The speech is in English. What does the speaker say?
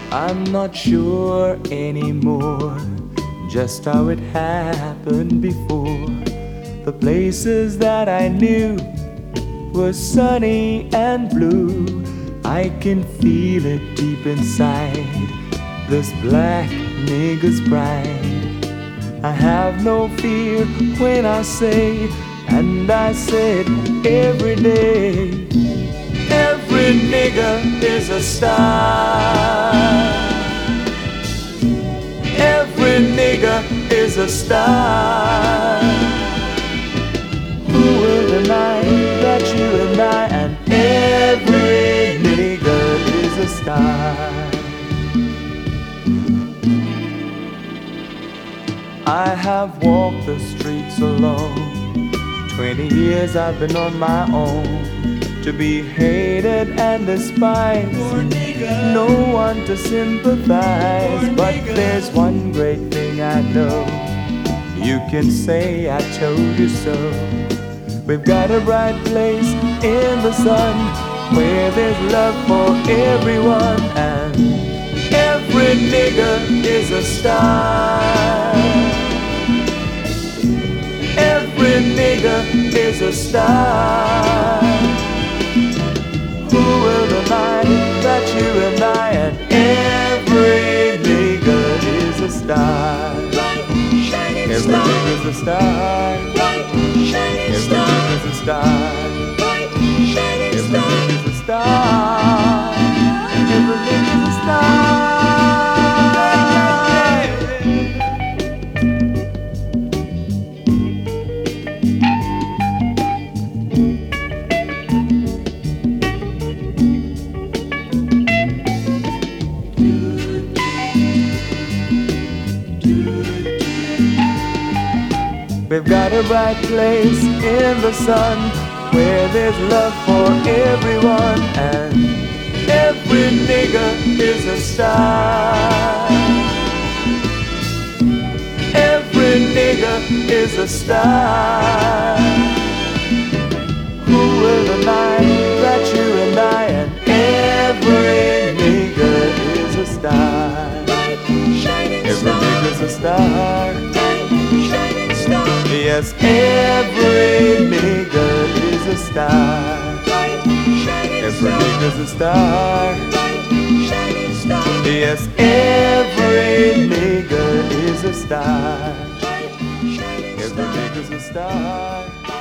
I'm not sure anymore just how it happened before. The places that I knew were sunny and blue. I can feel it deep inside, this black nigger's pride. I have no fear when I say, and I say it every day, every nigger is a star. Every nigger is a star. Who will deny that you and I and every nigger is a star? I have walked the streets alone. 20 years I've been on my own, to be hated and despised, no one to sympathize. But there's one great thing I know, you can say I told you so. We've got a bright place in the sun, where there's love for everyone, and every nigger is a star. Every nigger is a star. Who will deny that you and I and every nigger is a star? Every nigger's a star. Every nigger's a star. Every nigger's a star. Every nigger's a star. We've got a bright place in the sun, where there's love for everyone, and every nigger is a star. Every nigger is a star. Who will deny that you and I and every nigger is a star? Every nigger's a star. Yes, every nigger is a star. Every nigger's a star. Yes, every nigger is a star. Every nigger's a star.